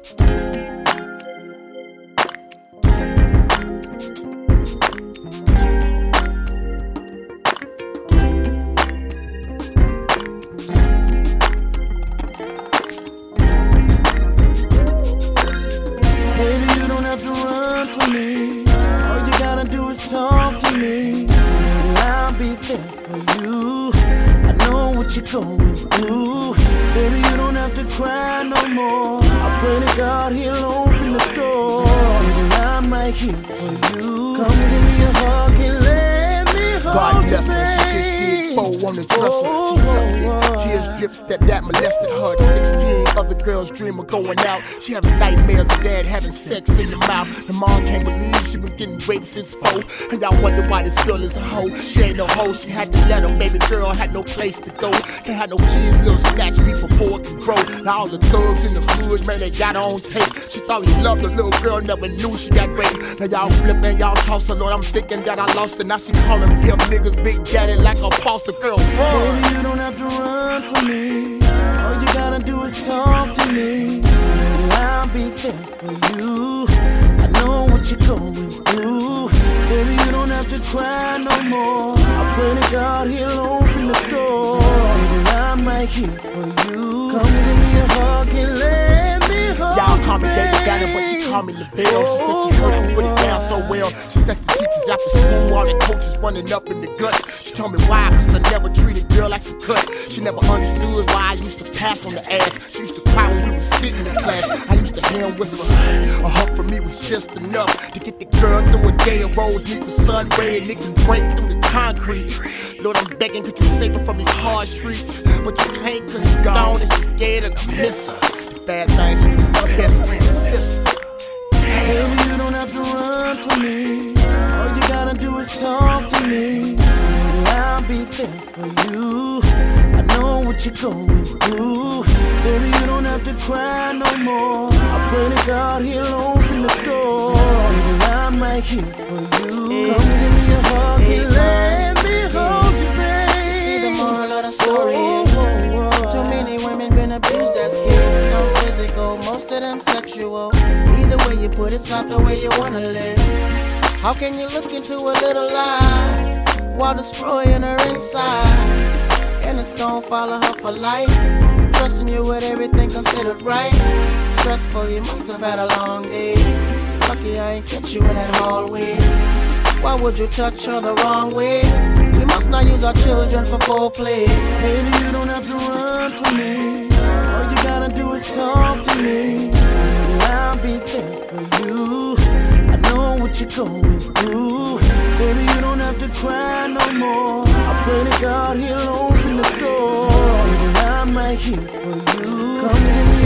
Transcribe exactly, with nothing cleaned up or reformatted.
Talk to me, baby, I'll be there for you. I know what you're going through. Baby, you don't have to cry no more. I pray to God he'll open the door. Baby, I'm right here for you. Come give me a hug and let me hold God you, bless her, she just did four on the dresser. She sucked it, tears drip, stepdad molested her. sixteen other girls dream of going out. She having nightmares of dad having sex in the mouth. The mom can't believe she been getting raped since four. And y'all wonder why this girl is a hoe. She ain't no hoe, she had to let her. Baby girl had no place to go. Can't have no kids, little snatch me before it can grow. Now all the thugs in the hood, man, they got her on tape. She thought he loved the little girl, never knew she got raped. Now y'all flipping, y'all tossing, Lord, I'm thinking that I lost her. Now she calling pimp niggas big daddy like a foster girl. Run. Baby, you don't have to run from me. All you gotta do is talk to me. Baby, I'll be there for you. I know what you're going through. Baby, you don't have to cry no more. I pray to God he'll open the door. Baby, I'm right here for you. Come give me a hug and let me hold Y'all call me you, David Banner, but she call me LaVelle. She said she heard me put it down so well. She sexed the teachers after school, all the coaches running up in the guts. She told me why, cause I never treated girl like some cut. She never understood why I used to pass on the ass. She used to cry when we was sitting in class. I used to hear him whisper. A hug from me was just enough to get the girl through a day of rose. Needs a sun ray and it can break through the concrete. Lord, I'm begging, could you save her from these hard streets? But you can't cause she's gone and she's dead and I miss her. The bad thing, she was my best friend's sister. Baby, you don't have to run from me. All you gotta do is talk to me. Baby, I'll be there for you. I know what you're going through. Baby, you don't have to cry no more. I pray to God he'll open the door. Baby, I'm right here for you. Come give me a hug and let me hold you, baby. You see the moral of the story is too many women been abused as kids. Some physical, most of them sexual. Either way you put it, it's not the way you wanna live. How can you look into a little lie while destroying her inside? And it's gon' follow her for life. Trusting you with everything considered right. Stressful, you must have had a long day. Lucky I ain't catch you in that hallway. Why would you touch her the wrong way? We must not use our children for foreplay. Baby, you don't have to run from me. All you gotta do is talk to me. Baby, I'll be there for you. I know what you're going through. Baby, you don't have to cry no more. I pray to God he'll open the door. Baby, I'm right here for you. Come give me